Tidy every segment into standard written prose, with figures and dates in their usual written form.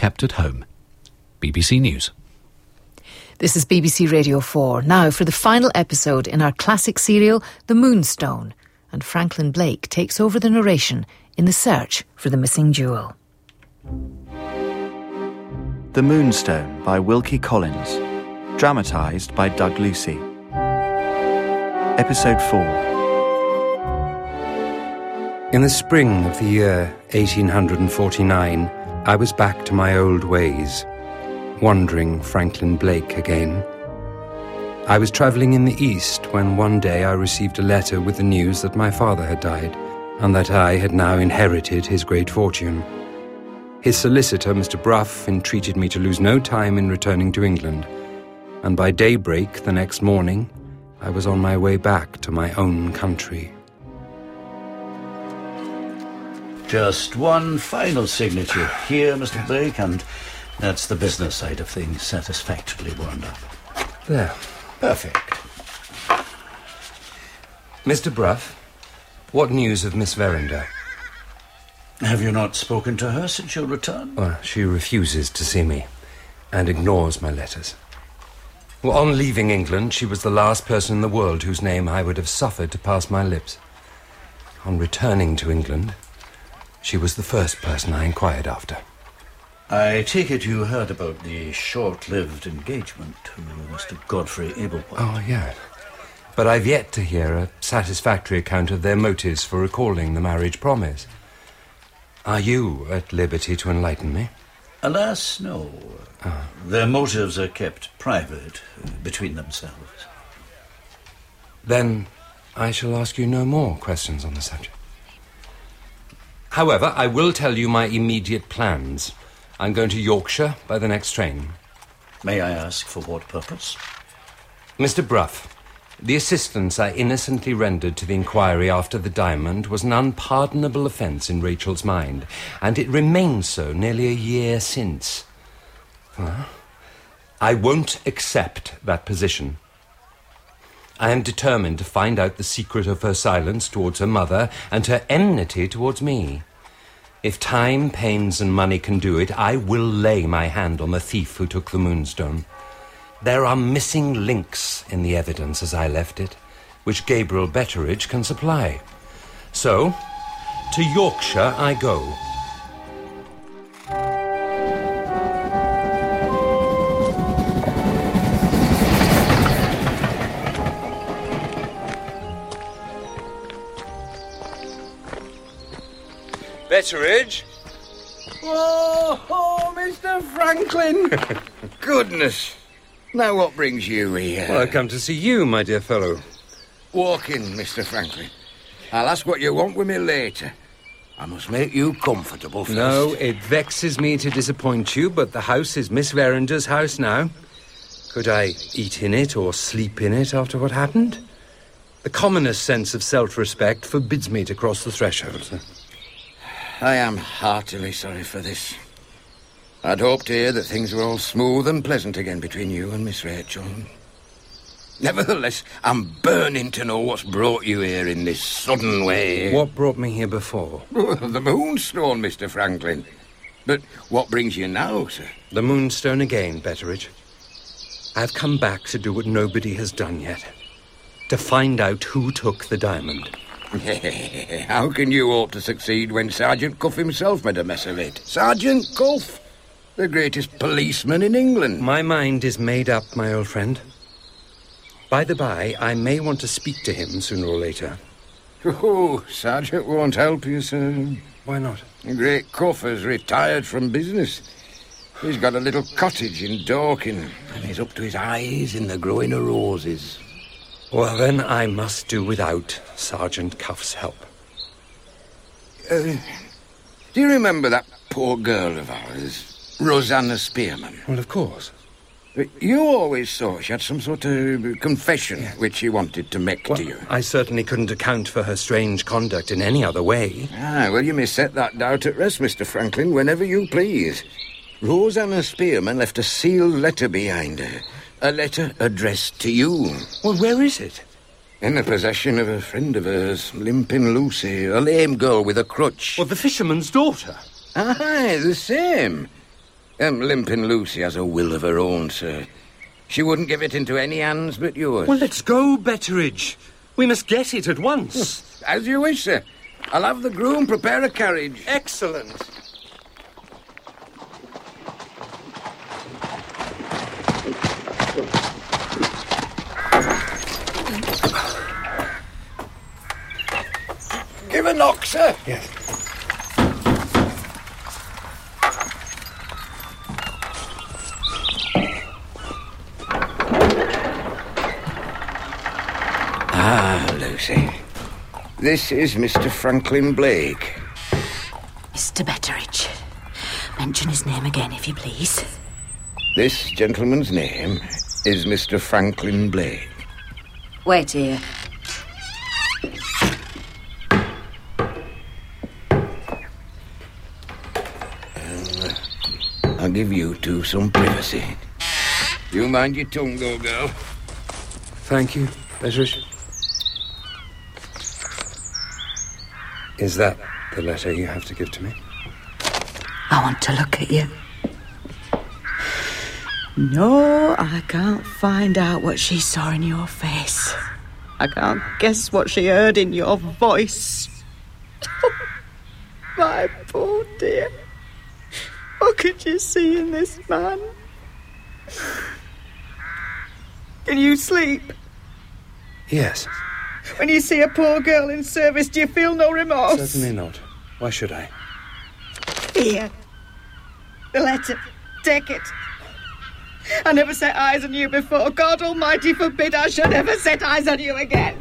kept at home. BBC News. This is BBC Radio 4. Now for the final episode in our classic serial, The Moonstone. And Franklin Blake takes over the narration in the search for the missing jewel. The Moonstone by Wilkie Collins. Dramatised by Doug Lucy. Episode 4. In the spring of the year 1849, I was back to my old ways, wandering Franklin Blake again. I was travelling in the East when one day I received a letter with the news that my father had died and that I had now inherited his great fortune. His solicitor, Mr. Brough, entreated me to lose no time in returning to England, and by daybreak the next morning I was on my way back to my own country. Just one final signature here, Mr. Blake, and that's the business side of things satisfactorily wound up. There. Perfect. Mr. Brough, what news of Miss Verinder? Have you not spoken to her since your return? Well, she refuses to see me and ignores my letters. Well, on leaving England, she was the last person in the world whose name I would have suffered to pass my lips. On returning to England, she was the first person I inquired after. I take it you heard about the short-lived engagement to Mr. Godfrey Ablewood. Oh, yeah. But I've yet to hear a satisfactory account of their motives for recalling the marriage promise. Are you at liberty to enlighten me? Alas, no. Their motives are kept private between themselves. Then I shall ask you no more questions on the subject. However, I will tell you my immediate plans. I'm going to Yorkshire by the next train. May I ask for what purpose? Mr. Brough, the assistance I innocently rendered to the inquiry after the diamond was an unpardonable offence in Rachel's mind, and it remains so nearly a year since. I won't accept that position. I am determined to find out the secret of her silence towards her mother and her enmity towards me. If time, pains and money can do it, I will lay my hand on the thief who took the Moonstone. There are missing links in the evidence as I left it, which Gabriel Betteridge can supply. So, to Yorkshire I go. Betteridge? Oh, Mr. Franklin! Goodness! Now what brings you here? Well, I've come to see you, my dear fellow. Walk in, Mr. Franklin. I'll ask what you want with me later. I must make you comfortable first. No, it vexes me to disappoint you, but the house is Miss Verinder's house now. Could I eat in it or sleep in it after what happened? The commonest sense of self-respect forbids me to cross the threshold. I am heartily sorry for this. I'd hoped to hear that things were all smooth and pleasant again between you and Miss Rachel. Nevertheless, I'm burning to know what's brought you here in this sudden way. What brought me here before? The Moonstone, Mr. Franklin. But what brings you now, sir? The Moonstone again, Betteridge. I've come back to do what nobody has done yet. To find out who took the diamond. How can you hope to succeed when Sergeant Cuff himself made a mess of it? Sergeant Cuff, the greatest policeman in England. My mind is made up, my old friend. By the by, I may want to speak to him sooner or later. Oh, Sergeant won't help you, sir. Why not? The great Cuff has retired from business. He's got a little cottage in Dorking, and he's up to his eyes in the growing of roses. Well, then I must do without Sergeant Cuff's help. Do you remember that poor girl of ours, Rosanna Spearman? Well, of course. You always saw she had some sort of confession which she wanted to make to you. I certainly couldn't account for her strange conduct in any other way. Well, you may set that doubt at rest, Mr. Franklin, whenever you please. Rosanna Spearman left a sealed letter behind her. A letter addressed to you. Well, where is it? In the possession of a friend of hers, Limping Lucy, a lame girl with a crutch. Well, the fisherman's daughter. Aye, the same. Limping Lucy has a will of her own, sir. She wouldn't give it into any hands but yours. Well, let's go, Betteridge. We must get it at once. As you wish, sir. I'll have the groom prepare a carriage. Excellent. Give a knock, sir. Yes. Lucy. This is Mr. Franklin Blake. Mr. Betteridge. Mention his name again, if you please. This gentleman's name is Mr. Franklin Blake. Wait here. I'll give you two some privacy. You mind your tongue, though, girl. Thank you, Betteridge. Is that the letter you have to give to me? I want to look at you. No, I can't find out what she saw in your face. I can't guess what she heard in your voice. My poor dear. What could you see in this man? Can you sleep? Yes. When you see a poor girl in service, do you feel no remorse? Certainly not. Why should I? Here. The letter. Take it. I never set eyes on you before. God Almighty forbid I should ever set eyes on you again.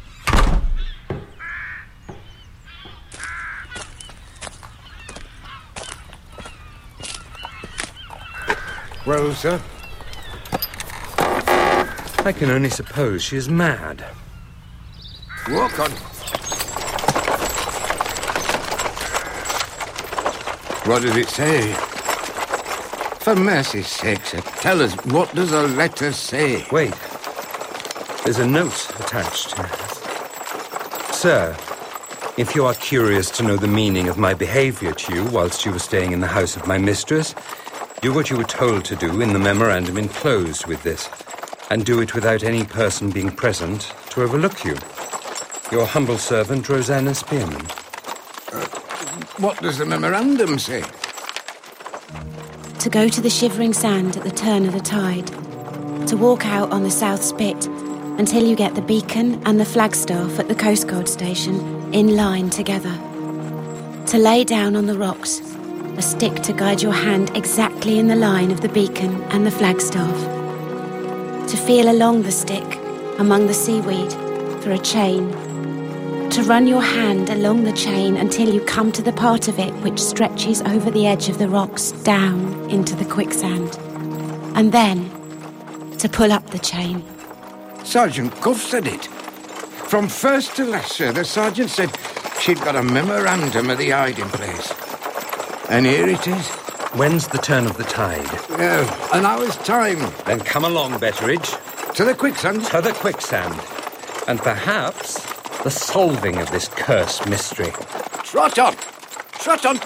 Well, sir? I can only suppose she is mad. Walk on. What does it say? For mercy's sake, sir, tell us, what does the letter say? Wait. There's a note attached to it. Sir, if you are curious to know the meaning of my behaviour to you whilst you were staying in the house of my mistress, do what you were told to do in the memorandum enclosed with this, and do it without any person being present to overlook you. Your humble servant, Rosanna Spearman. What does the memorandum say? To go to the Shivering Sand at the turn of the tide. To walk out on the South Spit until you get the beacon and the flagstaff at the Coast Guard station in line together. To lay down on the rocks, a stick to guide your hand exactly in the line of the beacon and the flagstaff. To feel along the stick, among the seaweed, for a chain. To run your hand along the chain until you come to the part of it which stretches over the edge of the rocks down into the quicksand. And then, to pull up the chain. Sergeant Cuff said it. From first to last, sir, the sergeant said she'd got a memorandum of the hiding place. And here it is. When's the turn of the tide? An hour's time. Then come along, Betteridge. To the quicksand? To the quicksand. And perhaps the solving of this cursed mystery. Trot on! Trot on!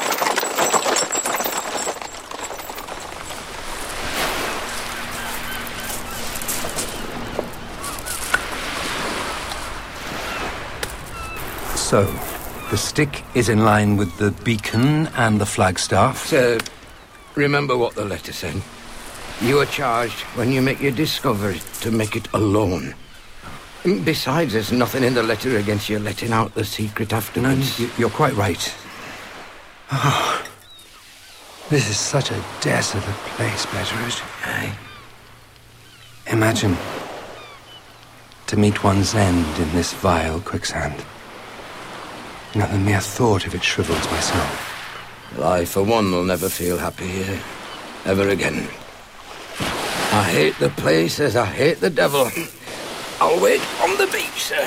So, the stick is in line with the beacon and the flagstaff? Sir, remember what the letter said. You are charged, when you make your discovery, to make it alone. Besides, there's nothing in the letter against you letting out the secret afterwards. No, you're quite right. Oh, this is such a desolate place, Betteridge. Aye. Imagine to meet one's end in this vile quicksand. Now, the mere thought of it shrivels my soul. I, for one, will never feel happy here. Ever again. I hate the place as I hate the devil. I'll wait on the beach, sir.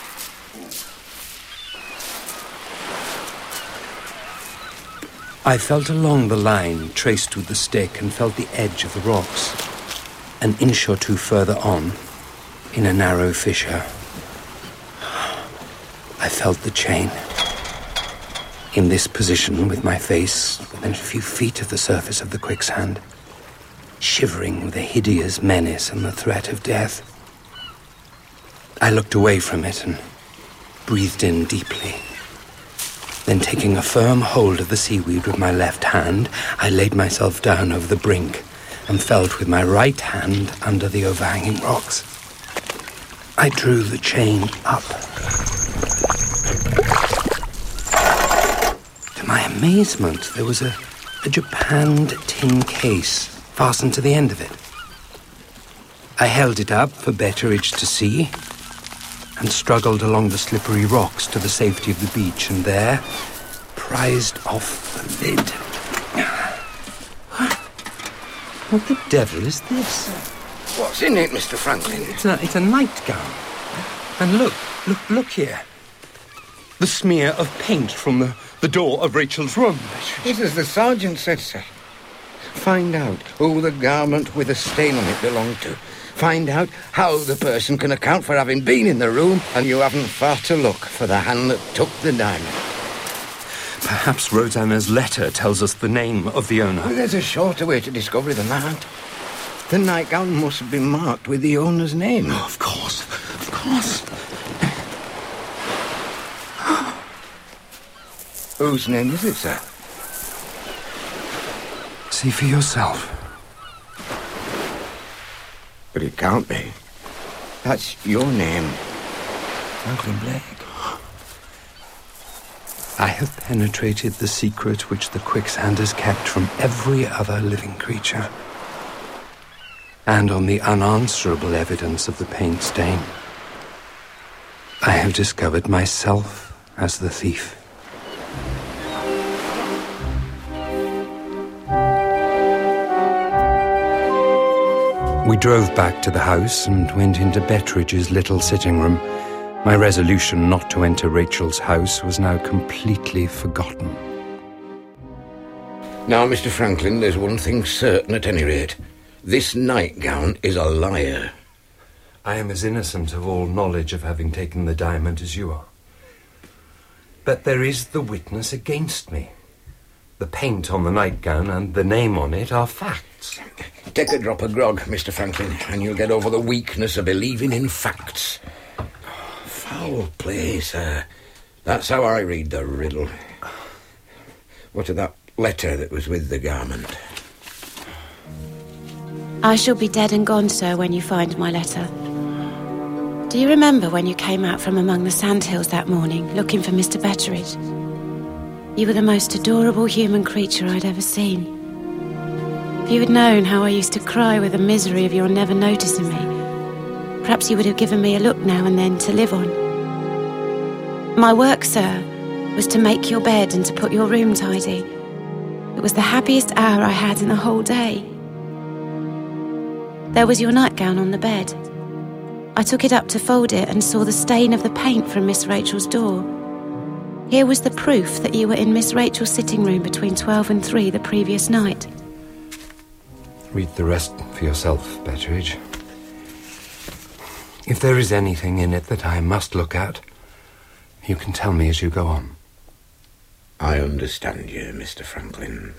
I felt along the line traced with the stick and felt the edge of the rocks. An inch or two further on, in a narrow fissure, I felt the chain. in this position with my face within a few feet of the surface of the quicksand, shivering with a hideous menace and the threat of death. I looked away from it and breathed in deeply. Then, taking a firm hold of the seaweed with my left hand, I laid myself down over the brink and felt with my right hand under the overhanging rocks. I drew the chain up. To my amazement, there was a japanned tin case fastened to the end of it. I held it up for Betteridge to see and struggled along the slippery rocks to the safety of the beach, and there prized off the lid. What the devil is this? What's in it, Mr. Franklin? It's a nightgown. And look here. The smear of paint from the door of Rachel's room. It's as the sergeant said, sir. Find out who the garment with a stain on it belonged to. Find out how the person can account for having been in the room, and you haven't far to look for the hand that took the diamond. Perhaps Rosanna's letter tells us the name of the owner. Well, there's a shorter way to discovery than that. The nightgown must have been marked with the owner's name. Oh, of course. Of course. Whose name is it, sir? See for yourself. But it can't be. That's your name. Franklin Blake. I have penetrated the secret which the quicksand has kept from every other living creature. And on the unanswerable evidence of the paint stain, I have discovered myself as the thief. We drove back to the house and went into Betteridge's little sitting room. My resolution not to enter Rachel's house was now completely forgotten. Now, Mr. Franklin, there's one thing certain at any rate. This nightgown is a liar. I am as innocent of all knowledge of having taken the diamond as you are. But there is the witness against me. The paint on the nightgown and the name on it are facts. Take a drop of grog, Mr. Franklin, and you'll get over the weakness of believing in facts. Foul play, sir. That's how I read the riddle. What of that letter that was with the garment? I shall be dead and gone, sir, when you find my letter. Do you remember when you came out from among the sandhills that morning, looking for Mr. Betteridge? You were the most adorable human creature I'd ever seen. If you had known how I used to cry with the misery of your never noticing me, perhaps you would have given me a look now and then to live on. My work, sir, was to make your bed and to put your room tidy. It was the happiest hour I had in the whole day. There was your nightgown on the bed. I took it up to fold it and saw the stain of the paint from Miss Rachel's door. Here was the proof that you were in Miss Rachel's sitting room between 12 and 3 the previous night. Read the rest for yourself, Betteridge. If there is anything in it that I must look at, you can tell me as you go on. I understand you, Mr. Franklin.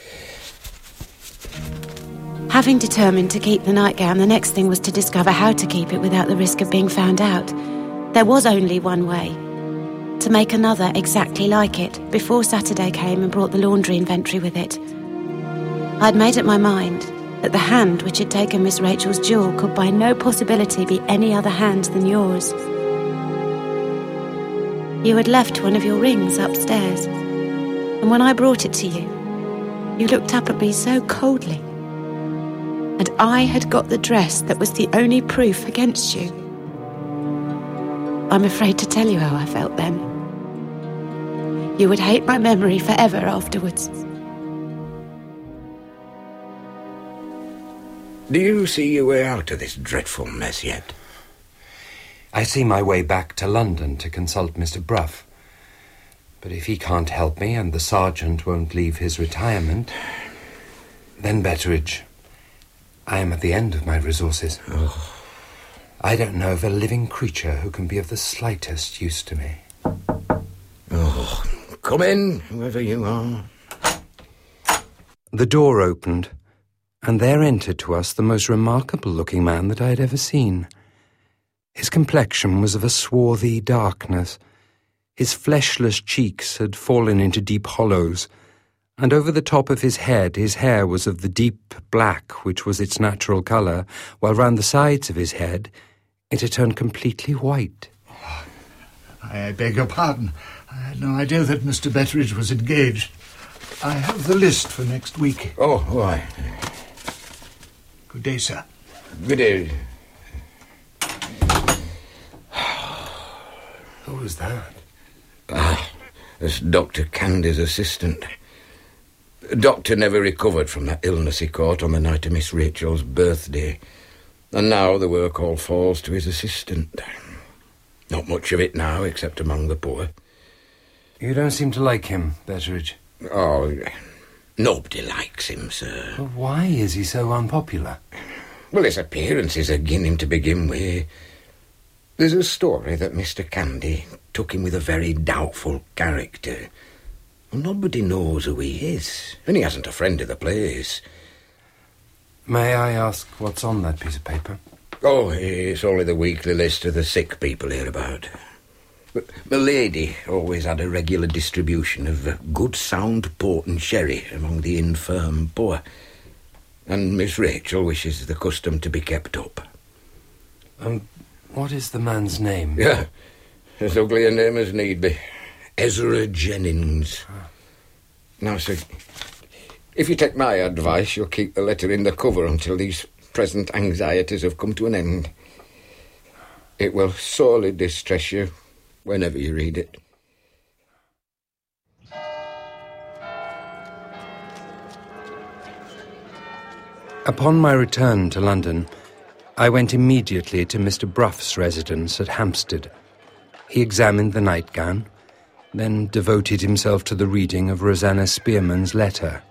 Having determined to keep the nightgown, the next thing was to discover how to keep it without the risk of being found out. There was only one way. To make another exactly like it, before Saturday came and brought the laundry inventory with it. I'd made up my mind that the hand which had taken Miss Rachel's jewel could by no possibility be any other hand than yours. You had left one of your rings upstairs, and when I brought it to you, you looked up at me so coldly. And I had got the dress that was the only proof against you. I'm afraid to tell you how I felt then. You would hate my memory forever afterwards. Do you see your way out of this dreadful mess yet? I see my way back to London to consult Mr. Bruff. But if he can't help me and the sergeant won't leave his retirement, then, Betteridge, I am at the end of my resources. Oh. I don't know of a living creature who can be of the slightest use to me. Oh, Come in, whoever you are. The door opened, and there entered to us the most remarkable-looking man that I had ever seen. His complexion was of a swarthy darkness. His fleshless cheeks had fallen into deep hollows, and over the top of his head his hair was of the deep black which was its natural colour, while round the sides of his head it had turned completely white. I beg your pardon. I had no idea that Mr. Betteridge was engaged. I have the list for next week. Oh, why? Good day, sir. Good day. Who was that? That's Dr. Candy's assistant. The doctor never recovered from that illness he caught on the night of Miss Rachel's birthday. And now the work all falls to his assistant. Not much of it now, except among the poor. You don't seem to like him, Betteridge. Oh, nobody likes him, sir. Well, why is he so unpopular? Well, his appearances again him to begin with. There's a story that Mr. Candy took him with a very doubtful character. Well, nobody knows who he is, and he hasn't a friend of the place. May I ask what's on that piece of paper? Oh, it's only the weekly list of the sick people hereabout. But my lady always had a regular distribution of good sound port and sherry among the infirm poor. And Miss Rachel wishes the custom to be kept up. What is the man's name? Yeah, as ugly a name as need be. Ezra Jennings. Now, sir, if you take my advice, you'll keep the letter in the cover until these present anxieties have come to an end. It will sorely distress you whenever you read it. Upon my return to London, I went immediately to Mr. Bruff's residence at Hampstead. He examined the nightgown, then devoted himself to the reading of Rosanna Spearman's letter.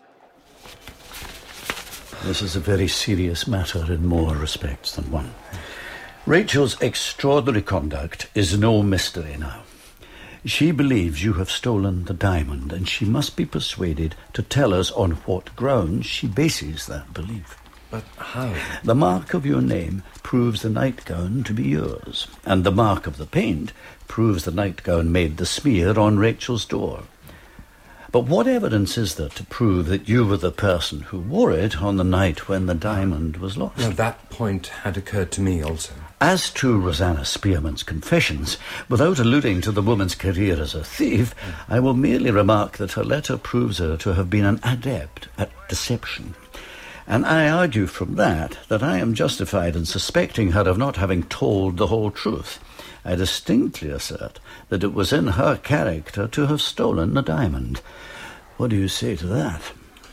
This is a very serious matter in more respects than one. Rachel's extraordinary conduct is no mystery now. She believes you have stolen the diamond, and she must be persuaded to tell us on what grounds she bases that belief. But how? The mark of your name proves the nightgown to be yours, and the mark of the paint proves the nightgown made the smear on Rachel's door. But what evidence is there to prove that you were the person who wore it on the night when the diamond was lost? Now, that point had occurred to me also. As to Rosanna Spearman's confessions, without alluding to the woman's career as a thief, I will merely remark that her letter proves her to have been an adept at deception. And I argue from that I am justified in suspecting her of not having told the whole truth. I distinctly assert that it was in her character to have stolen the diamond. What do you say to that?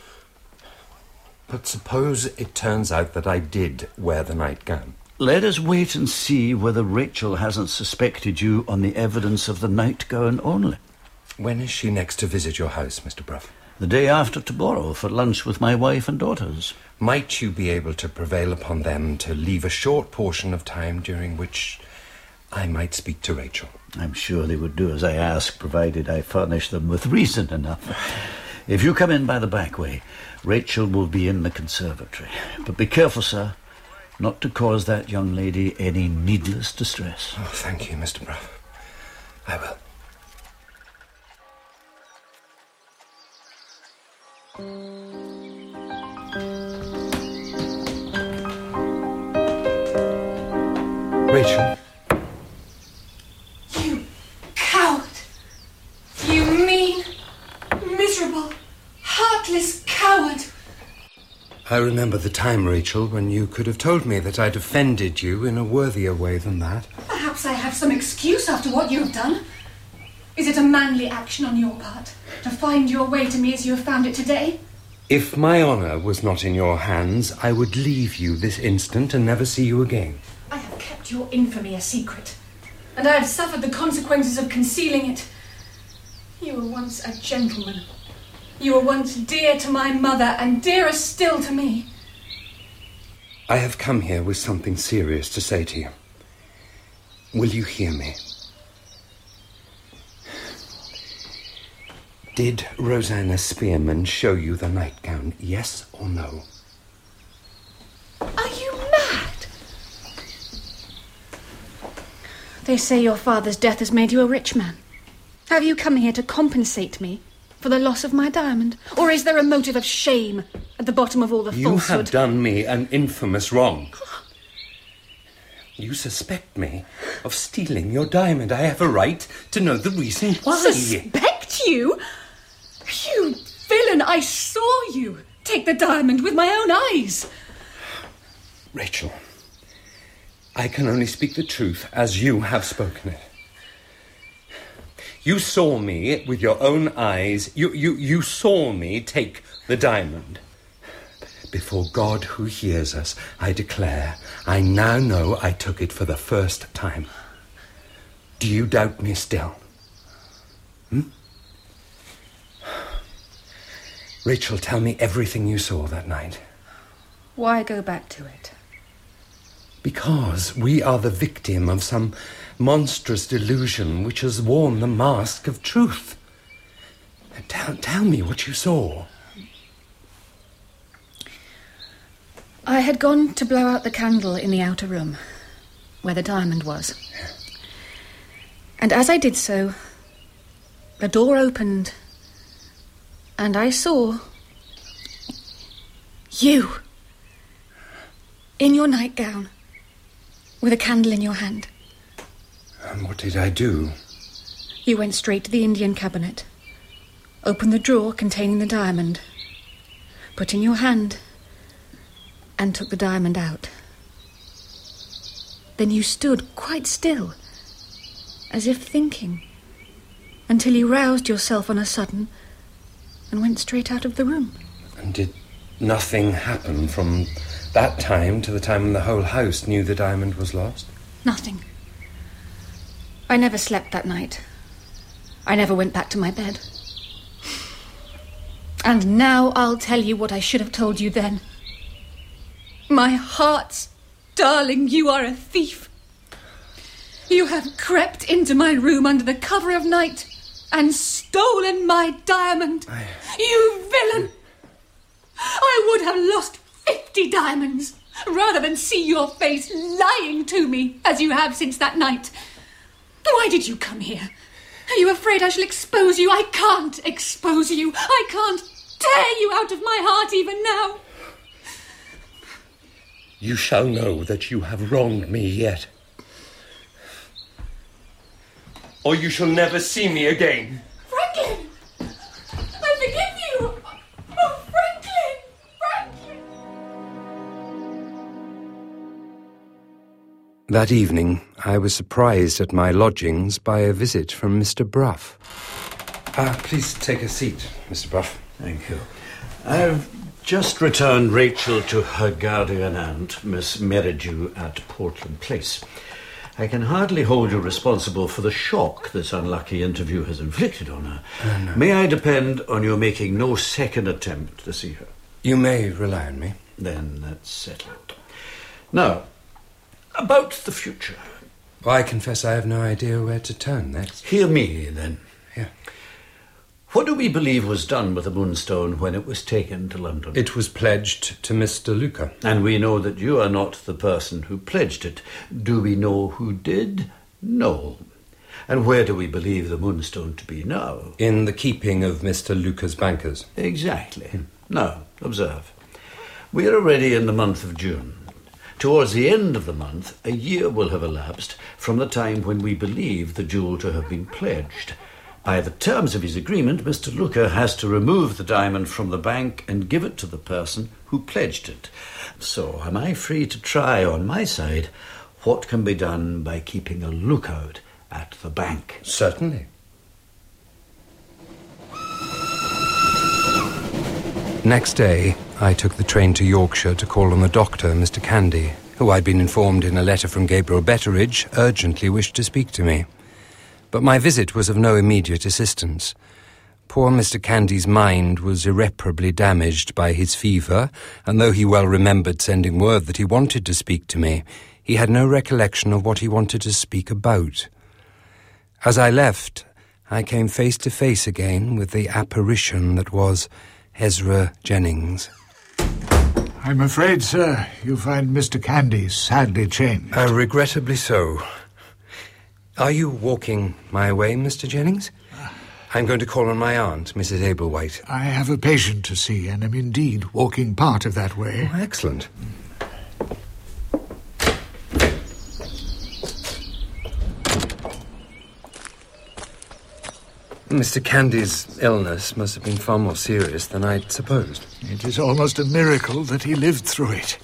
But suppose it turns out that I did wear the nightgown. Let us wait and see whether Rachel hasn't suspected you on the evidence of the nightgown only. When is she next to visit your house, Mr. Bruff? The day after tomorrow, for lunch with my wife and daughters. Might you be able to prevail upon them to leave a short portion of time during which I might speak to Rachel? I'm sure they would do as I ask, provided I furnish them with reason enough. If you come in by the back way, Rachel will be in the conservatory. But be careful, sir, not to cause that young lady any needless distress. Oh, thank you, Mr. Bruff. I will. Rachel. You coward! You mean, miserable, heartless coward! I remember the time, Rachel, when you could have told me that I'd offended you in a worthier way than that. Perhaps I have some excuse after what you have done. Is it a manly action on your part to find your way to me as you have found it today? If my honour was not in your hands, I would leave you this instant and never see you again. I have kept your infamy a secret, and I have suffered the consequences of concealing it. You were once a gentleman. You were once dear to my mother, and dearer still to me. I have come here with something serious to say to you. Will you hear me? Did Rosanna Spearman show you the nightgown, yes or no? Are you mad? They say your father's death has made you a rich man. Have you come here to compensate me for the loss of my diamond? Or is there a motive of shame at the bottom of all the falsehood? You have done me an infamous wrong. You suspect me of stealing your diamond. I have a right to know the reason why. Suspect you? You villain, I saw you take the diamond with my own eyes. Rachel, I can only speak the truth as you have spoken it. You saw me with your own eyes. You saw me take the diamond. Before God who hears us, I declare, I now know I took it for the first time. Do you doubt me still? Rachel, tell me everything you saw that night. Why go back to it? Because we are the victim of some monstrous delusion which has worn the mask of truth. Tell me what you saw. I had gone to blow out the candle in the outer room, where the diamond was. And as I did so, the door opened, and I saw you in your nightgown, with a candle in your hand. And what did I do? You went straight to the Indian cabinet, opened the drawer containing the diamond, put in your hand, and took the diamond out. Then you stood quite still, as if thinking, until you roused yourself on a sudden and went straight out of the room. And did nothing happen from that time to the time when the whole house knew the diamond was lost? Nothing. I never slept that night. I never went back to my bed. And now I'll tell you what I should have told you then. My heart's darling, you are a thief. You have crept into my room under the cover of night and stolen my diamond. You villain! I would have lost 50 diamonds rather than see your face lying to me as you have since that night. Why did you come here? Are you afraid I shall expose you? I can't expose you. I can't tear you out of my heart even now. You shall know that you have wronged me yet. Or you shall never see me again. Franklin! I forgive you! Oh, Franklin! Franklin! That evening, I was surprised at my lodgings by a visit from Mr. Bruff. Please take a seat, Mr. Bruff. Thank you. I've just returned Rachel to her guardian aunt, Miss Merridew, at Portland Place. I can hardly hold you responsible for the shock this unlucky interview has inflicted on her. No. May I depend on your making no second attempt to see her? You may rely on me. Then that's settled. Now, about the future. Well, I confess I have no idea where to turn next. Hear me, then. Yeah. What do we believe was done with the Moonstone when it was taken to London? It was pledged to Mr. Luca. And we know that you are not the person who pledged it. Do we know who did? No. And where do we believe the Moonstone to be now? In the keeping of Mr. Luca's bankers. Exactly. Now, observe. We are already in the month of June. Towards the end of the month, a year will have elapsed from the time when we believe the jewel to have been pledged. By the terms of his agreement, Mr. Luca has to remove the diamond from the bank and give it to the person who pledged it. So am I free to try on my side what can be done by keeping a lookout at the bank? Certainly. Next day, I took the train to Yorkshire to call on the doctor, Mr. Candy, who I'd been informed in a letter from Gabriel Betteridge urgently wished to speak to me. But my visit was of no immediate assistance. Poor Mr. Candy's mind was irreparably damaged by his fever, and though he well remembered sending word that he wanted to speak to me, he had no recollection of what he wanted to speak about. As I left, I came face to face again with the apparition that was Ezra Jennings. I'm afraid, sir, you find Mr. Candy sadly changed. Regrettably so. Are you walking my way, Mr. Jennings? I'm going to call on my aunt, Mrs. Ablewhite. I have a patient to see, and am indeed walking part of that way. Oh, excellent. Mr. Candy's illness must have been far more serious than I'd supposed. It is almost a miracle that he lived through it.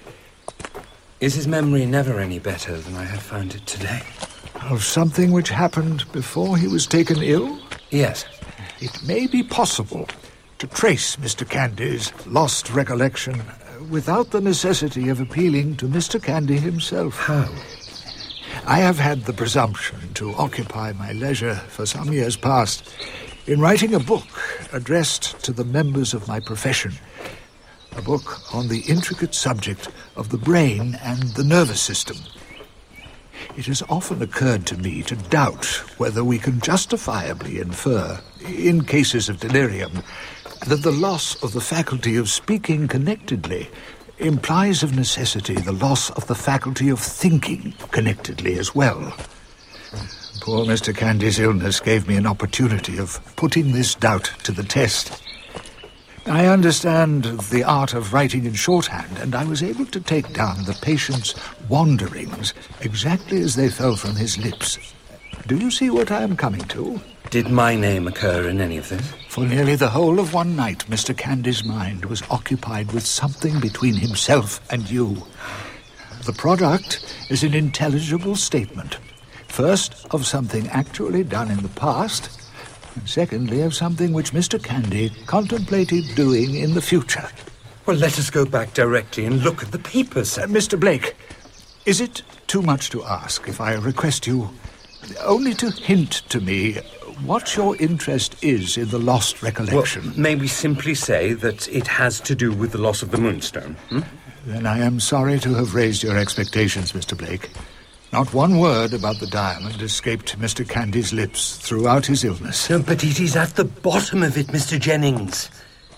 Is his memory never any better than I have found it today? Of something which happened before he was taken ill? Yes. It may be possible to trace Mr. Candy's lost recollection without the necessity of appealing to Mr. Candy himself. How? I have had the presumption to occupy my leisure for some years past in writing a book addressed to the members of my profession. A book on the intricate subject of the brain and the nervous system. It has often occurred to me to doubt whether we can justifiably infer, in cases of delirium, that the loss of the faculty of speaking connectedly implies of necessity the loss of the faculty of thinking connectedly as well. Poor Mr. Candy's illness gave me an opportunity of putting this doubt to the test. I understand the art of writing in shorthand, and I was able to take down the patient's wanderings exactly as they fell from his lips. Do you see what I am coming to? Did my name occur in any of this? For nearly the whole of one night, Mr. Candy's mind was occupied with something between himself and you. The product is an intelligible statement. First, of something actually done in the past, and secondly, of something which Mr. Candy contemplated doing in the future. Well, let us go back directly and look at the papers. Mr. Blake, is it too much to ask if I request you only to hint to me what your interest is in the lost recollection? Well, may we simply say that it has to do with the loss of the Moonstone? Then I am sorry to have raised your expectations, Mr. Blake. Not one word about the diamond escaped Mr. Candy's lips throughout his illness. No, but it is at the bottom of it, Mr. Jennings.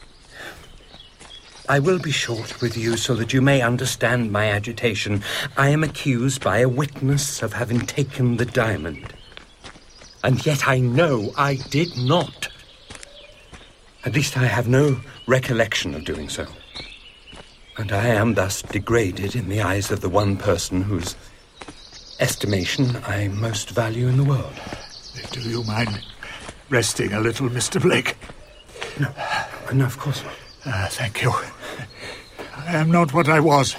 I will be short with you so that you may understand my agitation. I am accused by a witness of having taken the diamond. And yet I know I did not. At least I have no recollection of doing so. And I am thus degraded in the eyes of the one person whose estimation I most value in the world. Do you mind resting a little, Mr. Blake? No, of course not. Thank you. I am not what I was.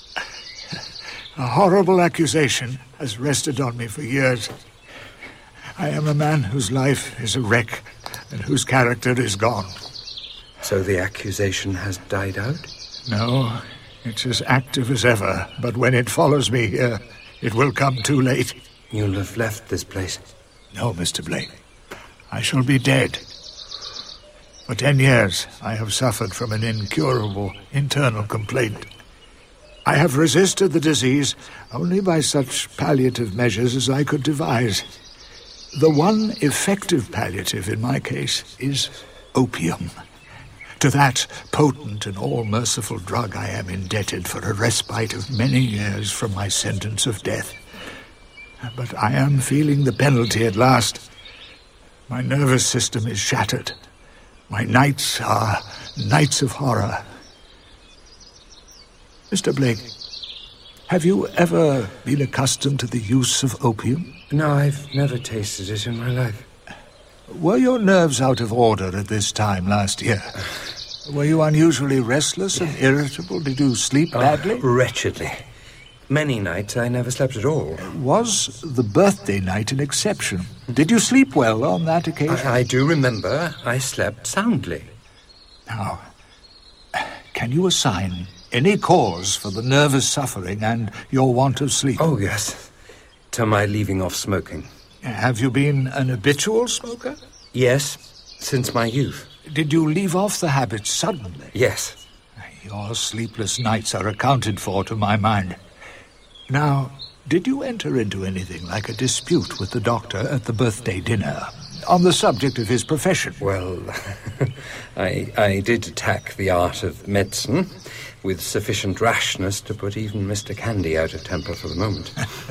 A horrible accusation has rested on me for years. I am a man whose life is a wreck and whose character is gone. So the accusation has died out? No, it's as active as ever, but when it follows me here, it will come too late. You'll have left this place? No, Mr. Blake. I shall be dead. For 10 years, I have suffered from an incurable internal complaint. I have resisted the disease only by such palliative measures as I could devise. The one effective palliative in my case is opium. To that potent and all-merciful drug I am indebted for a respite of many years from my sentence of death. But I am feeling the penalty at last. My nervous system is shattered. My nights are nights of horror. Mr. Blake, have you ever been accustomed to the use of opium? No, I've never tasted it in my life. Were your nerves out of order at this time last year? Were you unusually restless and irritable? Did you sleep badly? Wretchedly. Many nights I never slept at all. Was the birthday night an exception? Did you sleep well on that occasion? I do remember I slept soundly. Now, can you assign any cause for the nervous suffering and your want of sleep? Oh, yes. To my leaving off smoking. Have you been an habitual smoker? Yes, since my youth. Did you leave off the habit suddenly? Yes. Your sleepless nights are accounted for, to my mind. Now, did you enter into anything like a dispute with the doctor at the birthday dinner? on the subject of his profession. Well, I did attack the art of medicine with sufficient rashness to put even Mr. Candy out of temper for the moment.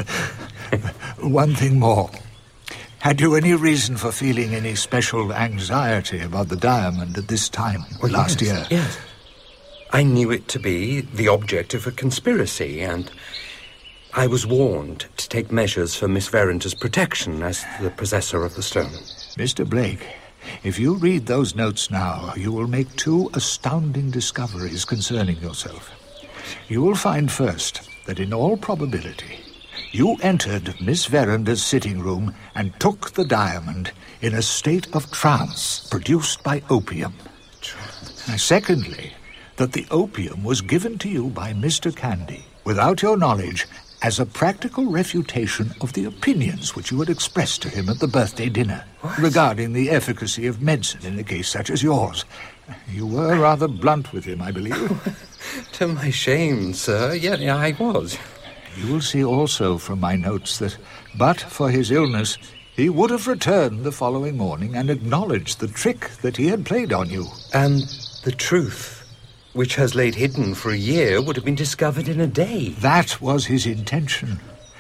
One thing more. Had you any reason for feeling any special anxiety about the diamond at this time last year? Yes. I knew it to be the object of a conspiracy, and I was warned to take measures for Miss Verender's protection as the possessor of the stone. Mr. Blake, if you read those notes now, you will make two astounding discoveries concerning yourself. You will find first that in all probability you entered Miss Verender's sitting room and took the diamond in a state of trance produced by opium. Secondly, that the opium was given to you by Mr. Candy, without your knowledge, as a practical refutation of the opinions which you had expressed to him at the birthday dinner regarding the efficacy of medicine in a case such as yours. You were rather blunt with him, I believe. To my shame, sir, yeah, I was. You will see also from my notes that, but for his illness, he would have returned the following morning and acknowledged the trick that he had played on you. And the truth, which has laid hidden for a year, would have been discovered in a day. That was his intention.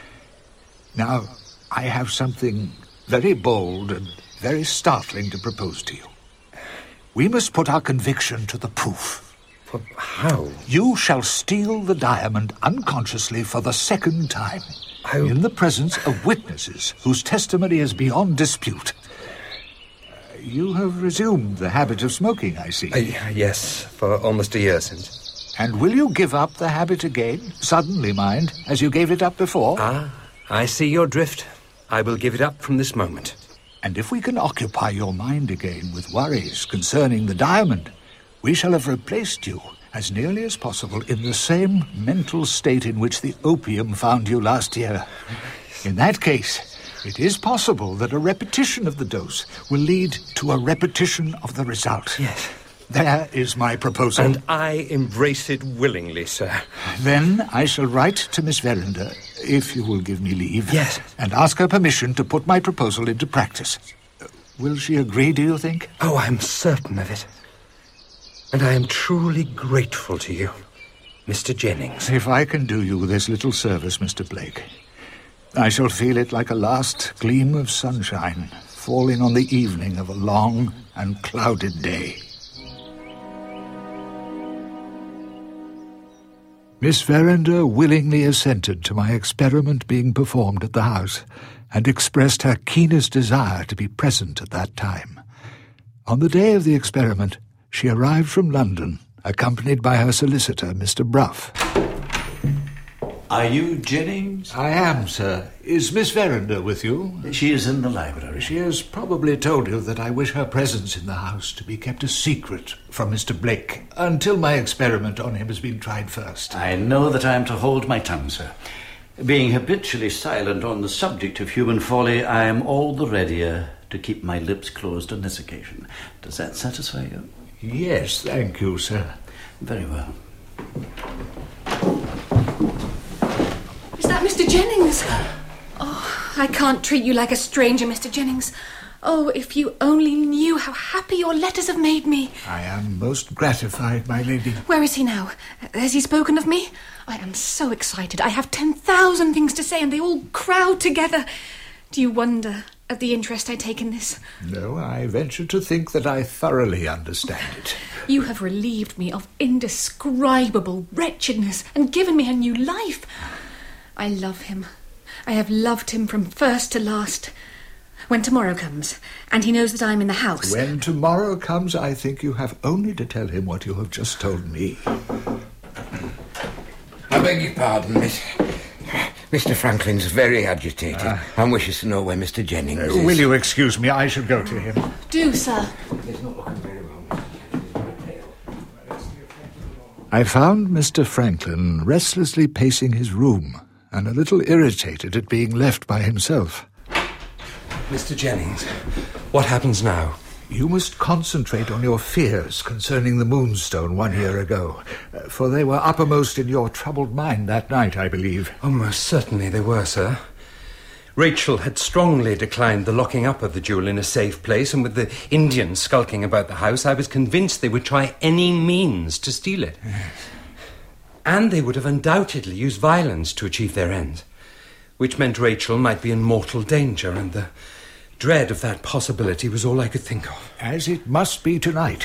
Now, I have something very bold and very startling to propose to you. We must put our conviction to the proof. How? You shall steal the diamond unconsciously for the second time, in the presence of witnesses whose testimony is beyond dispute. You have resumed the habit of smoking, I see. Yes, for almost a year since. And will you give up the habit again, suddenly, mind, as you gave it up before? I see your drift. I will give it up from this moment. And if we can occupy your mind again with worries concerning the diamond, we shall have replaced you, as nearly as possible, in the same mental state in which the opium found you last year. In that case, it is possible that a repetition of the dose will lead to a repetition of the result. Yes. There is my proposal. And I embrace it willingly, sir. Then I shall write to Miss Verender, if you will give me leave. Yes. And ask her permission to put my proposal into practice. Will she agree, do you think? Oh, I'm certain of it. And I am truly grateful to you, Mr. Jennings. If I can do you this little service, Mr. Blake, I shall feel it like a last gleam of sunshine falling on the evening of a long and clouded day. Miss Verender willingly assented to my experiment being performed at the house and expressed her keenest desire to be present at that time. On the day of the experiment, she arrived from London, accompanied by her solicitor, Mr. Bruff. Are you Jennings? I am, sir. Is Miss Verender with you? She is in the library. She has probably told you that I wish her presence in the house to be kept a secret from Mr. Blake until my experiment on him has been tried first. I know that I am to hold my tongue, sir. Being habitually silent on the subject of human folly, I am all the readier to keep my lips closed on this occasion. Does that satisfy you? Yes, thank you, sir. Very well. Is that Mr. Jennings? Oh, I can't treat you like a stranger, Mr. Jennings. Oh, if you only knew how happy your letters have made me. I am most gratified, my lady. Where is he now? Has he spoken of me? I am so excited. I have 10,000 things to say, and they all crowd together. Do you wonder at the interest I take in this? No, I venture to think that I thoroughly understand it. You have relieved me of indescribable wretchedness and given me a new life. I love him. I have loved him from first to last. When tomorrow comes, and he knows that I'm in the house... When tomorrow comes, I think you have only to tell him what you have just told me. I beg your pardon, miss. Mr. Franklin's very agitated and wishes to know where Mr. Jennings is. Will you excuse me? I shall go to him. Do, sir. He's not looking very well. I found Mr. Franklin restlessly pacing his room and a little irritated at being left by himself. Mr. Jennings, what happens now? You must concentrate on your fears concerning the Moonstone 1 year ago, for they were uppermost in your troubled mind that night, I believe. Oh, most certainly they were, sir. Rachel had strongly declined the locking up of the jewel in a safe place, and with the Indians skulking about the house, I was convinced they would try any means to steal it. And they would have undoubtedly used violence to achieve their ends, which meant Rachel might be in mortal danger, and the dread of that possibility was all I could think of. As it must be tonight.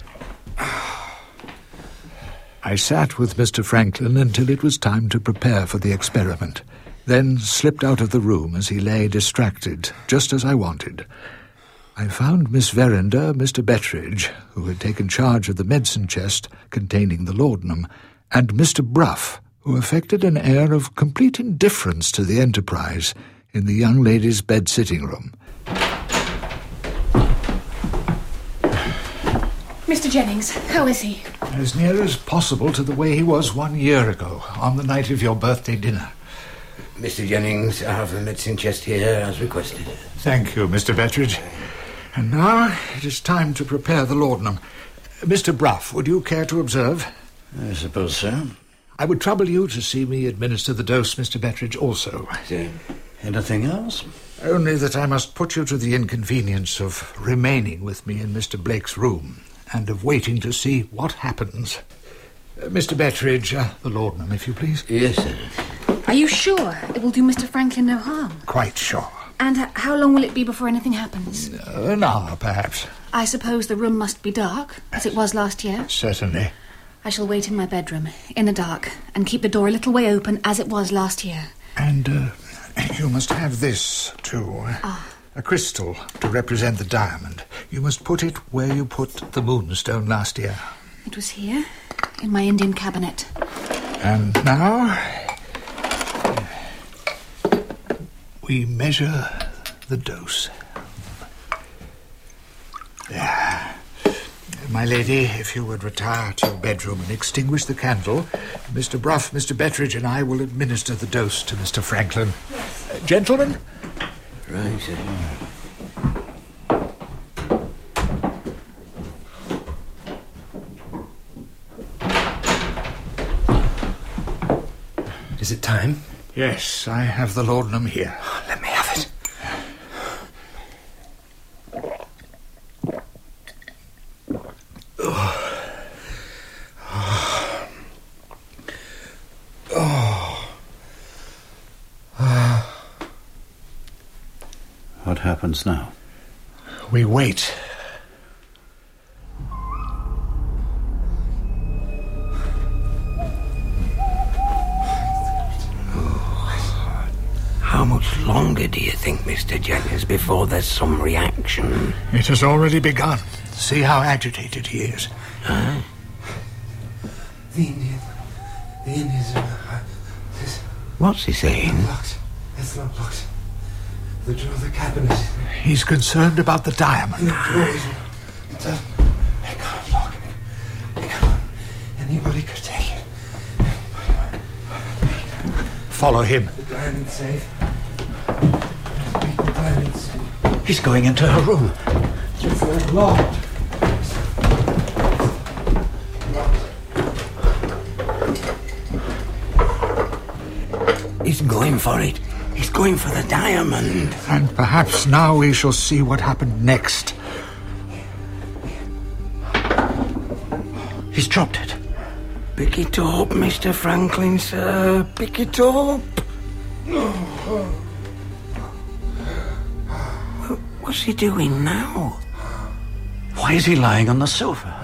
I sat with Mr. Franklin until it was time to prepare for the experiment, then slipped out of the room as he lay distracted, just as I wanted. I found Miss Verinder, Mr. Betteridge, who had taken charge of the medicine chest containing the laudanum, and Mr. Bruff, who affected an air of complete indifference to the enterprise, in the young lady's bed-sitting room. Mr. Jennings, how is he? As near as possible to the way he was 1 year ago, on the night of your birthday dinner. Mr. Jennings, I have the medicine chest here, as requested. Thank you, Mr. Betteridge. And now it is time to prepare the laudanum. Mr. Bruff, would you care to observe? I suppose so. I would trouble you to see me administer the dose, Mr. Betteridge, also. Anything else? Only that I must put you to the inconvenience of remaining with me in Mr. Blake's room, and of waiting to see what happens. Mr. Betteridge, the laudanum, if you please. Yes, sir. Are you sure it will do Mr. Franklin no harm? Quite sure. And how long will it be before anything happens? An hour, perhaps. I suppose the room must be dark, as it was last year? Certainly. I shall wait in my bedroom, in the dark, and keep the door a little way open, as it was last year. And you must have this, too. A crystal to represent the diamond. You must put it where you put the moonstone last year. It was here, in my Indian cabinet. And now we measure the dose. There. My lady, if you would retire to your bedroom and extinguish the candle, Mr. Bruff, Mr. Betteridge, and I will administer the dose to Mr. Franklin. Yes. Gentlemen? Right, sir. Is it time? Yes, I have the laudanum here. Let me have it. What happens now? We wait. How much longer do you think, Mr. Jennings, before there's some reaction? It has already begun. See how agitated he is. Huh? The Indians are... What's he saying? Locked. It's not locked. The door of the cabinet. He's concerned about the diamond. The door is... They can't lock it. They can't. Anybody could take it. Follow him. The diamond safe. The diamond safe. He's going into her room. It's not locked. He's going for it. He's going for the diamond. And perhaps now we shall see what happened next. He's dropped it. Pick it up, Mr. Franklin, sir. Pick it up. What's he doing now? Why is he lying on the sofa?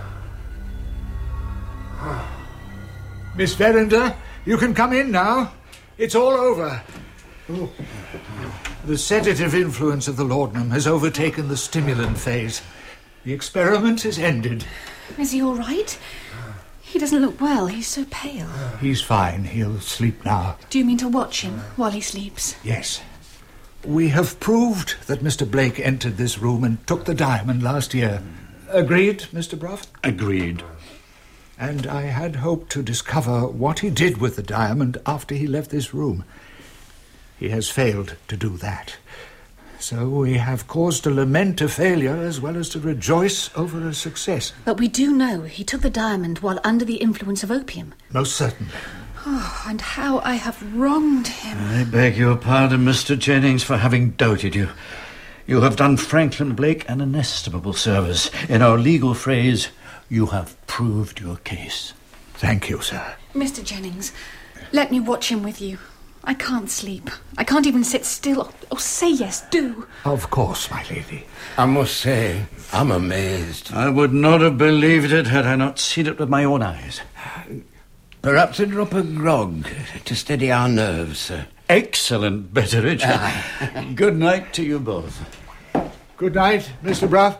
Miss Verinder, you can come in now. It's all over. Oh. The sedative influence of the laudanum has overtaken the stimulant phase. The experiment is ended. Is he all right? He doesn't look well. He's so pale. He's fine. He'll sleep now. Do you mean to watch him while he sleeps? Yes. We have proved that Mr. Blake entered this room and took the diamond last year. Agreed, Mr. Bruff? Agreed. And I had hoped to discover what he did with the diamond after he left this room. He has failed to do that. So we have cause to lament a failure as well as to rejoice over a success. But we do know he took the diamond while under the influence of opium. Most certainly. Oh, and how I have wronged him. I beg your pardon, Mr. Jennings, for having doubted you. You have done Franklin Blake an inestimable service. In our legal phrase, you have proved your case. Thank you, sir. Mr. Jennings, let me watch him with you. I can't sleep. I can't even sit still. Oh, say yes, do. Of course, my lady. I must say, I'm amazed. I would not have believed it had I not seen it with my own eyes. Perhaps a drop of grog to steady our nerves, sir. Excellent, Betteridge. Good night to you both. Good night, Mr. Bruff.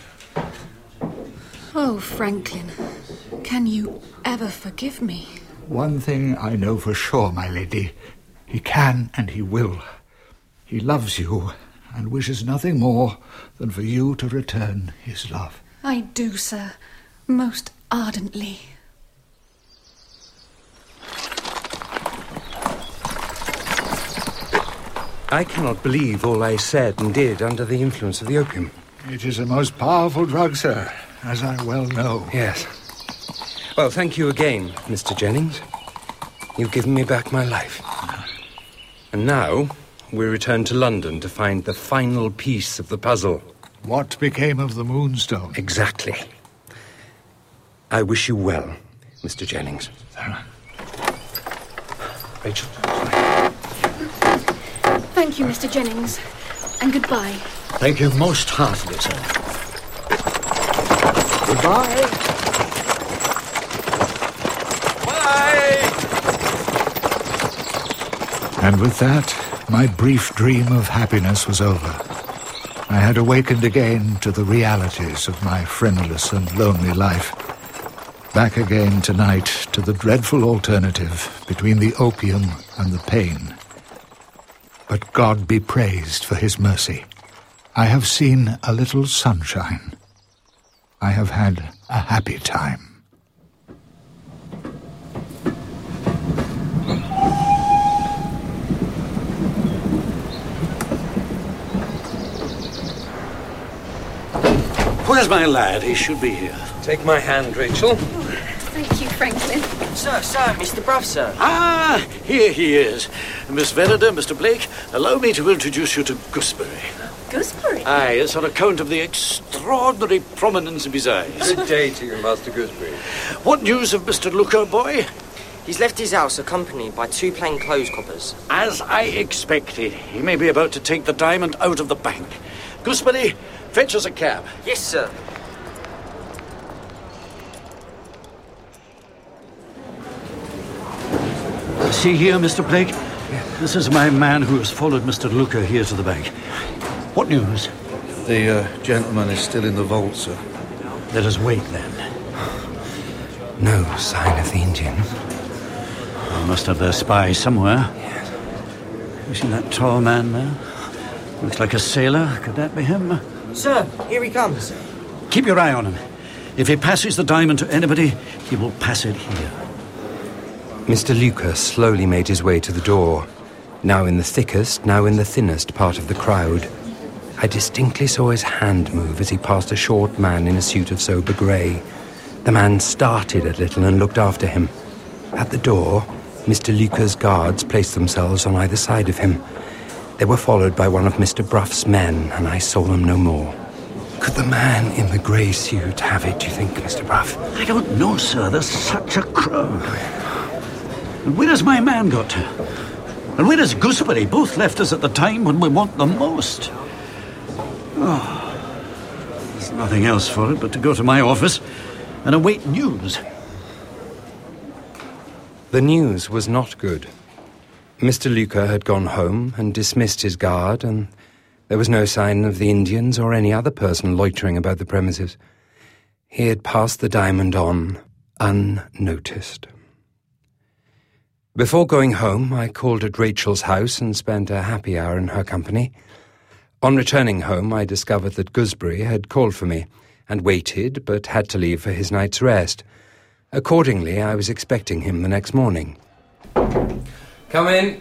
Oh, Franklin, can you ever forgive me? One thing I know for sure, my lady. He can and he will. He loves you and wishes nothing more than for you to return his love. I do, sir. Most ardently. I cannot believe all I said and did under the influence of the opium. It is a most powerful drug, sir, as I well know. Yes. Well, thank you again, Mr. Jennings. You've given me back my life. And now we return to London to find the final piece of the puzzle. What became of the Moonstone? Exactly. I wish you well, Mr. Jennings. Rachel. Thank you, Mr. Jennings. And goodbye. Thank you most heartily, sir. Goodbye. And with that, my brief dream of happiness was over. I had awakened again to the realities of my friendless and lonely life. Back again tonight to the dreadful alternative between the opium and the pain. But God be praised for his mercy. I have seen a little sunshine. I have had a happy time. Where's my lad? He should be here. Take my hand, Rachel. Thank you, Franklin. Sir, Mr. Bruff, sir. Ah, here he is. Miss Verider, Mr. Blake, allow me to introduce you to Gooseberry. Gooseberry? Aye, it's on account of the extraordinary prominence of his eyes. Good day to you, Master Gooseberry. What news of Mr. Looker, boy? He's left his house accompanied by 2 plainclothes coppers. As I expected, he may be about to take the diamond out of the bank. Gooseberry, fetch us a cab. Yes, sir. See here, Mr. Blake. This is my man who has followed Mr. Looker here to the bank. What news? The gentleman is still in the vault, sir. Let us wait, then. No sign of the Indians. They must have their spy somewhere. Yes. You see that tall man there? Looks like a sailor. Could that be him? Sir, here he comes. Keep your eye on him. If he passes the diamond to anybody, he will pass it here. Mr. Lucas slowly made his way to the door, now in the thickest, now in the thinnest part of the crowd. I distinctly saw his hand move as he passed a short man in a suit of sober grey. The man started a little and looked after him. At the door, Mr. Lucas' guards placed themselves on either side of him. They were followed by one of Mr. Bruff's men, and I saw them no more. Could the man in the grey suit have it, do you think, Mr. Bruff? I don't know, sir. There's such a crowd. And where has my man got to? And where is Gooseberry? Both left us at the time when we want them most. Oh, there's nothing else for it but to go to my office and await news. The news was not good. Mr. Luca had gone home and dismissed his guard, and there was no sign of the Indians or any other person loitering about the premises. He had passed the diamond on unnoticed. Before going home, I called at Rachel's house and spent a happy hour in her company. On returning home, I discovered that Gooseberry had called for me and waited, but had to leave for his night's rest. Accordingly, I was expecting him the next morning. Come in.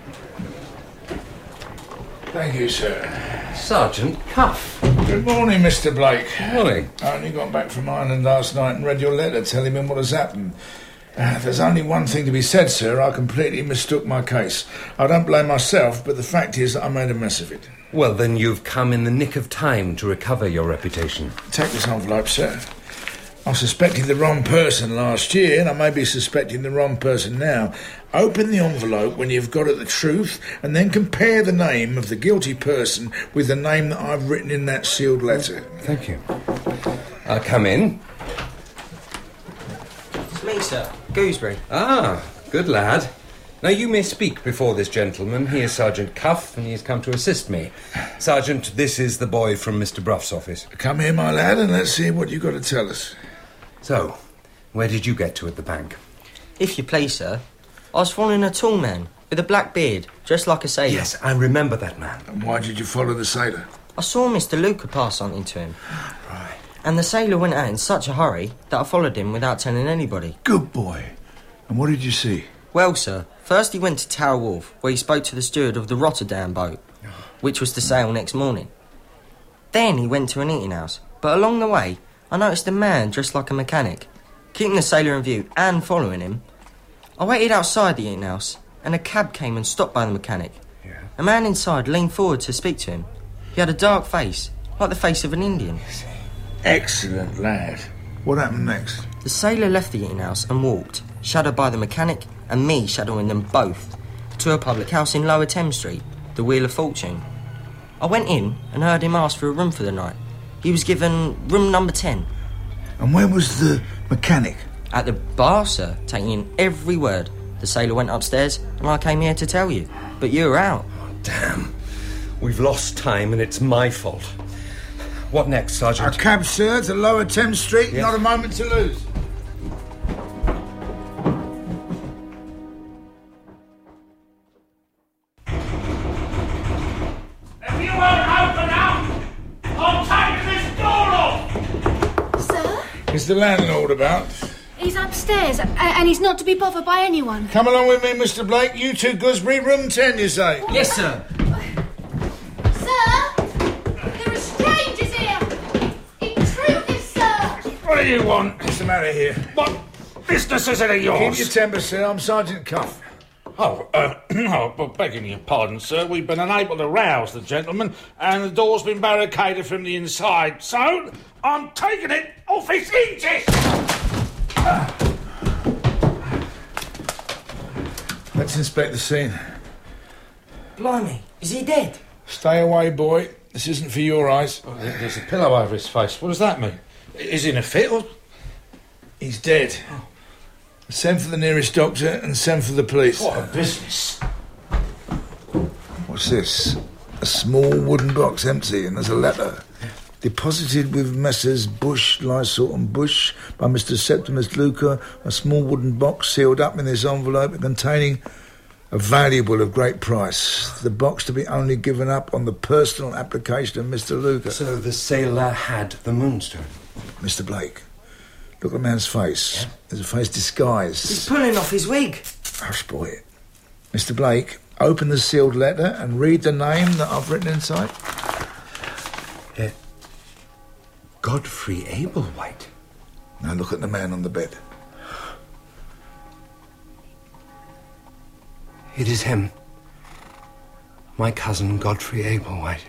Thank you, sir. Sergeant Cuff. Good morning, Mr. Blake. Good morning. I only got back from Ireland last night and read your letter telling me what has happened. There's only one thing to be said, sir. I completely mistook my case. I don't blame myself, but the fact is that I made a mess of it. Well, then you've come in the nick of time to recover your reputation. Take this envelope, sir. I suspected the wrong person last year, and I may be suspecting the wrong person now. Open the envelope when you've got at the truth, and then compare the name of the guilty person with the name that I've written in that sealed letter. Thank you. I'll come in. It's me, sir. Gooseberry. Ah, good lad. Now, you may speak before this gentleman. He is Sergeant Cuff, and he has come to assist me. Sergeant, this is the boy from Mr. Bruff's office. Come here, my lad, and let's see what you've got to tell us. So, where did you get to at the bank? If you please, sir, I was following a tall man with a black beard, dressed like a sailor. Yes, I remember that man. And why did you follow the sailor? I saw Mr. Luca pass something to him. Right. And the sailor went out in such a hurry that I followed him without telling anybody. Good boy. And what did you see? Well, sir, first he went to Tower Wharf, where he spoke to the steward of the Rotterdam boat, which was to sail next morning. Then he went to an eating house, but along the way, I noticed a man dressed like a mechanic, keeping the sailor in view and following him. I waited outside the eating house, and a cab came and stopped by the mechanic. Yeah. A man inside leaned forward to speak to him. He had a dark face, like the face of an Indian. Excellent, lad. What happened next? The sailor left the eating house and walked, shadowed by the mechanic and me shadowing them both, to a public house in Lower Thames Street, the Wheel of Fortune. I went in and heard him ask for a room for the night. He was given room number 10. And where was the mechanic? At the bar, sir, taking in every word. The sailor went upstairs and I came here to tell you, but you were out. Oh, damn. We've lost time and it's my fault. What next, Sergeant? A cab, sir, to Lower Thames Street. Yes. Not a moment to lose. If you won't open up, I'll take this door off! Sir? Is the landlord about? He's upstairs, and he's not to be bothered by anyone. Come along with me, Mr. Blake. You two, Gooseberry, room 10, you say? Yes, sir. Sir? There are strangers here! Intruders, sir! What do you want? What's the matter here? What business is it of yours? Keep your temper, sir. I'm Sergeant Cuff. Begging your pardon, sir, we've been unable to rouse the gentleman, and the door's been barricaded from the inside, so I'm taking it off his hinges! Let's inspect the scene. Blimey, is he dead? Stay away, boy. This isn't for your eyes. Oh, there's a pillow over his face. What does that mean? Is he in a fit or...? He's dead. Send for the nearest doctor and send for the police. What a business. What's this? A small wooden box, empty, and there's a letter. Deposited with Messrs. Bush, Lysalt and Bush by Mr. Septimus Luca, a small wooden box sealed up in this envelope and containing a valuable of great price. The box to be only given up on the personal application of Mr. Luca. So the sailor had the moonstone. Mr. Blake, look at the man's face. Yeah? There's a face disguised. He's pulling off his wig. Hush, boy. Mr. Blake, open the sealed letter and read the name that I've written inside. Godfrey Ablewhite. Now look at the man on the bed. It is him. My cousin Godfrey Ablewhite.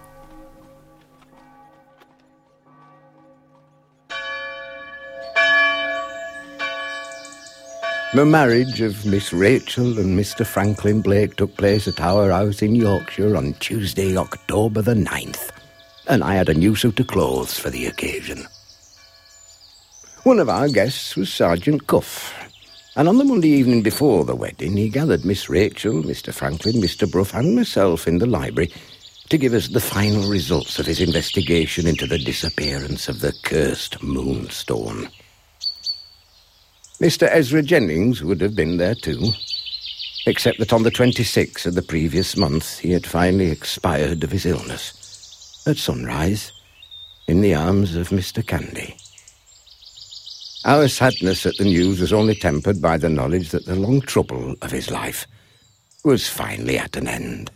The marriage of Miss Rachel and Mr. Franklin Blake took place at our house in Yorkshire on Tuesday, October the 9th. And I had a new suit of clothes for the occasion. One of our guests was Sergeant Cuff, and on the Monday evening before the wedding he gathered Miss Rachel, Mr. Franklin, Mr. Bruff and myself in the library to give us the final results of his investigation into the disappearance of the cursed moonstone. Mr. Ezra Jennings would have been there too, except that on the 26th of the previous month he had finally expired of his illness. At sunrise, in the arms of Mr. Candy. Our sadness at the news was only tempered by the knowledge that the long trouble of his life was finally at an end.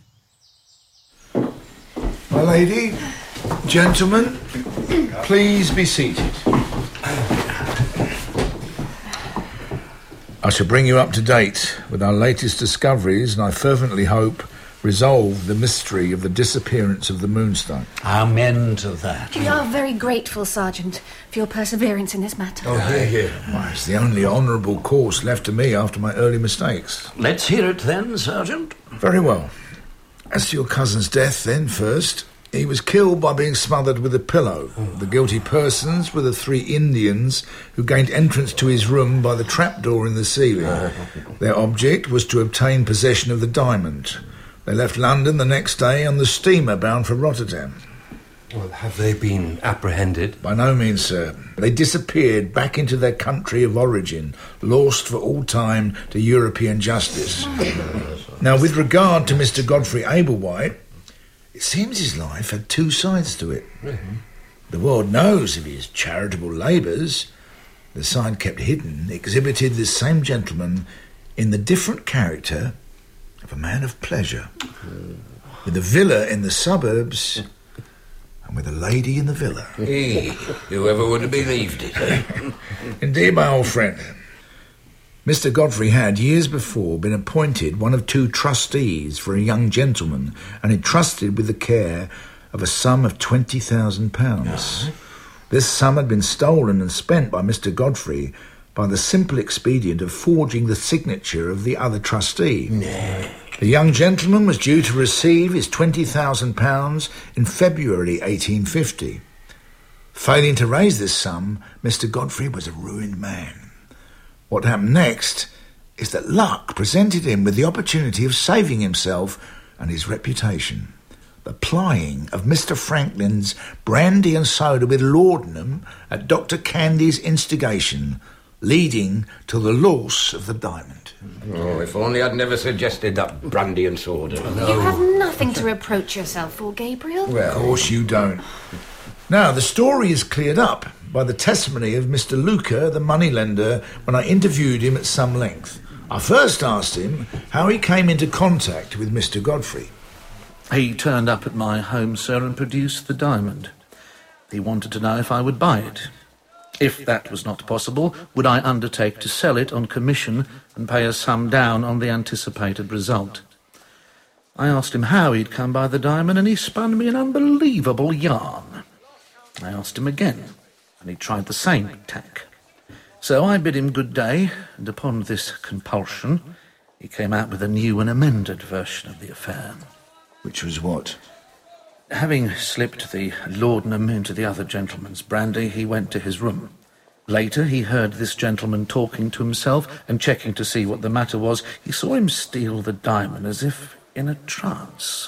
My lady, gentlemen, please be seated. I shall bring you up to date with our latest discoveries, and I fervently hope resolve the mystery of the disappearance of the Moonstone. Amen to that. We are very grateful, Sergeant, for your perseverance in this matter. Oh, hear. Why, it's the only honourable course left to me after my early mistakes. Let's hear it then, Sergeant. Very well. As to your cousin's death, then, first, he was killed by being smothered with a pillow. The guilty persons were the 3 Indians who gained entrance to his room by the trapdoor in the ceiling. Their object was to obtain possession of the diamond. They left London the next day on the steamer bound for Rotterdam. Well, have they been apprehended? By no means, sir. They disappeared back into their country of origin, lost for all time to European justice. Now, with regard to Mr. Godfrey Ablewhite, it seems his life had 2 sides to it. The world knows of his charitable labours. The side kept hidden exhibited this same gentleman in the different character of a man of pleasure, with a villa in the suburbs and with a lady in the villa. Whoever would have believed it? Indeed, my old friend. Mr. Godfrey had, years before, been appointed one of 2 trustees for a young gentleman and entrusted with the care of a sum of £20,000. This sum had been stolen and spent by Mr. Godfrey by the simple expedient of forging the signature of the other trustee. The young gentleman was due to receive his £20,000 in February 1850. Failing to raise this sum, Mr. Godfrey was a ruined man. What happened next is that luck presented him with the opportunity of saving himself and his reputation. The plying of Mr. Franklin's brandy and soda with laudanum at Dr. Candy's instigation, leading to the loss of the diamond. Oh, if only I'd never suggested that brandy and soda. You have nothing to reproach yourself for, Gabriel. Well, of course you don't. Now, the story is cleared up by the testimony of Mr. Luca, the moneylender, when I interviewed him at some length. I first asked him how he came into contact with Mr. Godfrey. He turned up at my home, sir, and produced the diamond. He wanted to know if I would buy it. If that was not possible, would I undertake to sell it on commission and pay a sum down on the anticipated result? I asked him how he'd come by the diamond, and he spun me an unbelievable yarn. I asked him again, and he tried the same tack. So I bid him good day, and upon this compulsion, he came out with a new and amended version of the affair. Which was what? Having slipped the laudanum into the other gentleman's brandy, he went to his room. Later, he heard this gentleman talking to himself and checking to see what the matter was. He saw him steal the diamond as if in a trance.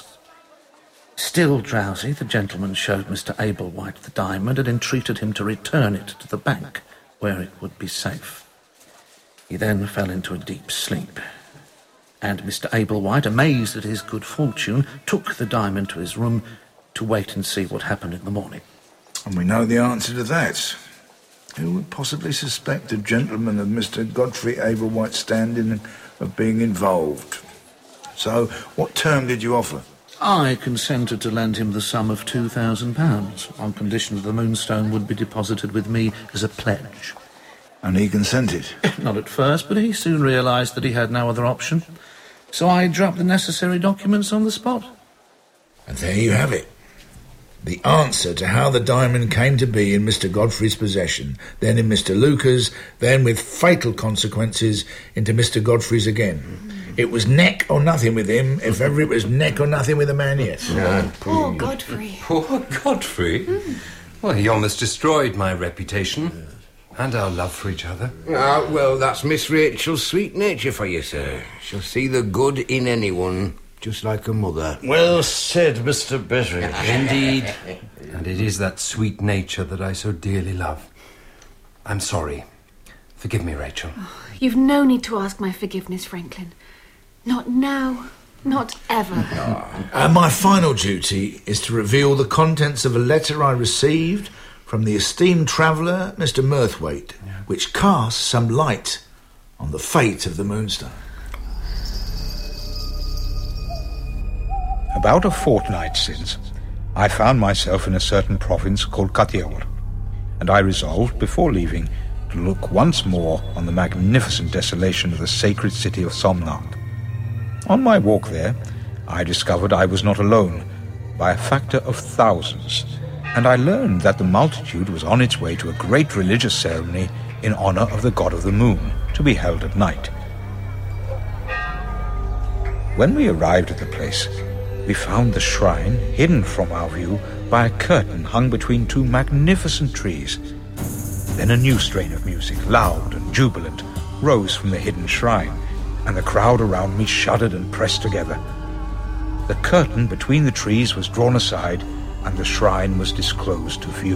Still drowsy, the gentleman showed Mr. Ablewhite the diamond and entreated him to return it to the bank, where it would be safe. He then fell into a deep sleep, and Mr. Ablewhite, amazed at his good fortune, took the diamond to his room to wait and see what happened in the morning. And we know the answer to that. Who would possibly suspect a gentleman of Mr. Godfrey Ablewhite's standing of being involved? So, what term did you offer? I consented to lend him the sum of £2,000, on condition that the Moonstone would be deposited with me as a pledge. And he consented? Not at first, but he soon realised that he had no other option. So I dropped the necessary documents on the spot. And there you have it. The answer to how the diamond came to be in Mr. Godfrey's possession, then in Mr. Luca's, then with fatal consequences into Mr. Godfrey's again. It was neck or nothing with him, if ever it was neck or nothing with a man yet. Poor Godfrey. Poor Godfrey? Well, he almost destroyed my reputation and our love for each other. Well, that's Miss Rachel's sweet nature for you, sir. She'll see the good in anyone, just like a mother. Well said, Mr. Betteridge. Indeed. And it is that sweet nature that I so dearly love. I'm sorry. Forgive me, Rachel. You've no need to ask my forgiveness, Franklin. Not now. Not ever. And my final duty is to reveal the contents of a letter I received from the esteemed traveller, Mr. Murthwaite, which casts some light on the fate of the Moonstone. About a fortnight since, I found myself in a certain province called Katior, and I resolved, before leaving, to look once more on the magnificent desolation of the sacred city of Somnath. On my walk there, I discovered I was not alone, by a factor of thousands, and I learned that the multitude was on its way to a great religious ceremony in honor of the god of the moon, to be held at night. When we arrived at the place, we found the shrine hidden from our view by a curtain hung between two magnificent trees. Then a new strain of music, loud and jubilant, rose from the hidden shrine, and the crowd around me shuddered and pressed together. The curtain between the trees was drawn aside, and the shrine was disclosed to view.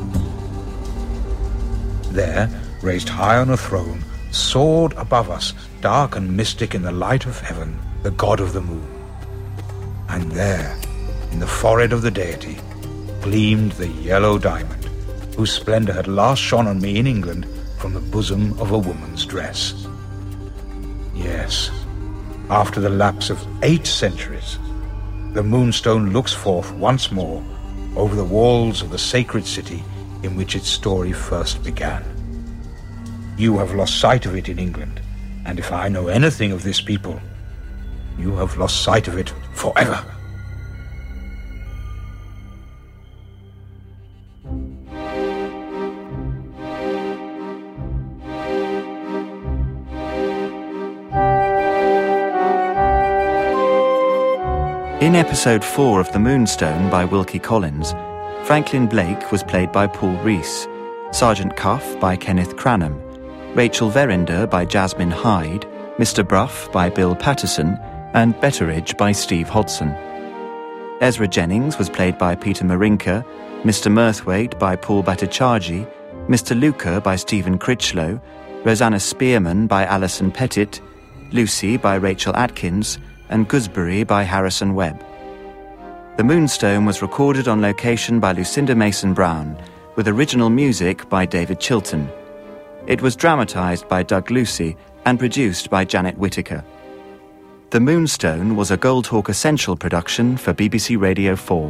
There, raised high on a throne, soared above us, dark and mystic in the light of heaven, the god of the moon. And there, in the forehead of the deity, gleamed the yellow diamond, whose splendor had last shone on me in England from the bosom of a woman's dress. Yes, after the lapse of 8 centuries, the moonstone looks forth once more over the walls of the sacred city in which its story first began. You have lost sight of it in England, and if I know anything of this people, you have lost sight of it forever. In episode 4 of The Moonstone by Wilkie Collins, Franklin Blake was played by Paul Rees, Sergeant Cuff by Kenneth Cranham, Rachel Verinder by Jasmine Hyde, Mr. Bruff by Bill Patterson, and Betteridge by Steve Hodson. Ezra Jennings was played by Peter Marinka, Mr. Mirthwaite by Paul Bhattacharjee, Mr. Luca by Stephen Critchlow, Rosanna Spearman by Alison Pettit, Lucy by Rachel Atkins, and Gooseberry by Harrison Webb. The Moonstone was recorded on location by Lucinda Mason-Brown, with original music by David Chilton. It was dramatised by Doug Lucy and produced by Janet Whittaker. The Moonstone was a Goldhawk Essential production for BBC Radio 4.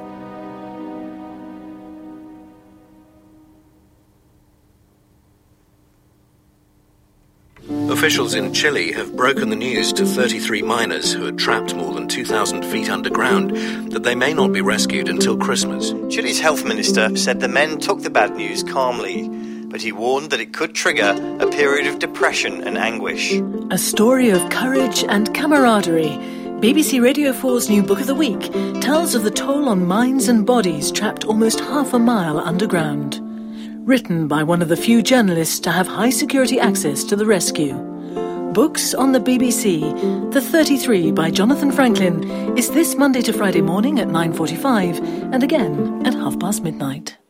Officials in Chile have broken the news to 33 miners who are trapped more than 2,000 feet underground that they may not be rescued until Christmas. Chile's health minister said the men took the bad news calmly, but he warned that it could trigger a period of depression and anguish. A story of courage and camaraderie. BBC Radio 4's new Book of the Week tells of the toll on minds and bodies trapped almost half a mile underground. Written by one of the few journalists to have high-security access to the rescue. Books on the BBC. The 33 by Jonathan Franklin is this Monday to Friday morning at 9:45 and again at midnight.